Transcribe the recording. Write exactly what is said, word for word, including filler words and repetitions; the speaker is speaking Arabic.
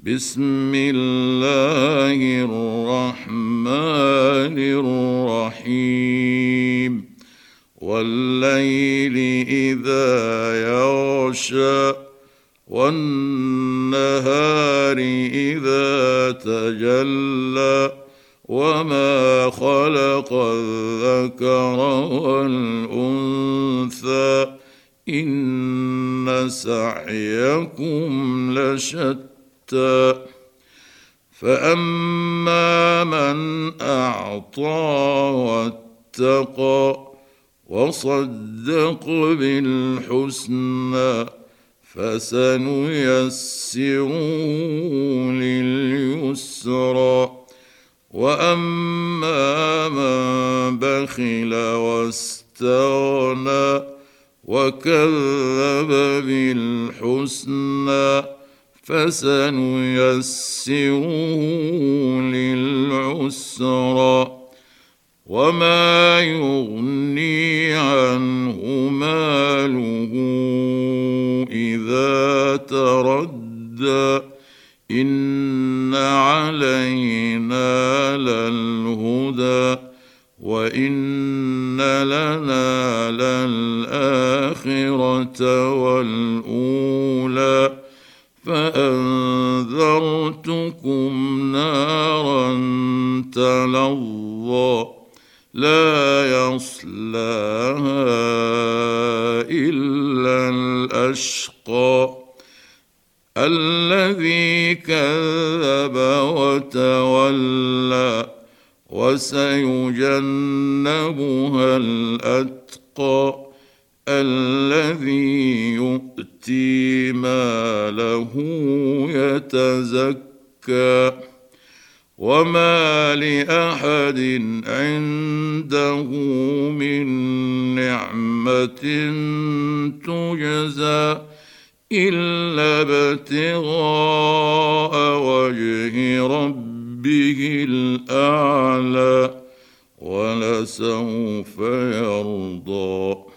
بسم الله الرحمن الرحيم والليل إذا يغشى والنهار إذا تجلى وما خلق الذكر والأنثى إن سعيكم لشتى فأما من أعطى واتقى وصدق بالحسنى فسنيسره لليسرى وأما من بخل واستغنى وكذب بالحسنى فسنيسره للعسرى وما يغني عنه ماله إذا تردى إن علينا للهدى وإن لنا للآخرة والأولى فأنذرتكم نارا تلظى لا يصلاها إلا الأشقى الذي كذب وتولى وسيجنبها الأتقى الذي يؤتي ماله يتزكى وما لأحد عنده من نعمة تجزى إلا ابتغاء وجه ربه الأعلى ولسوف يرضى.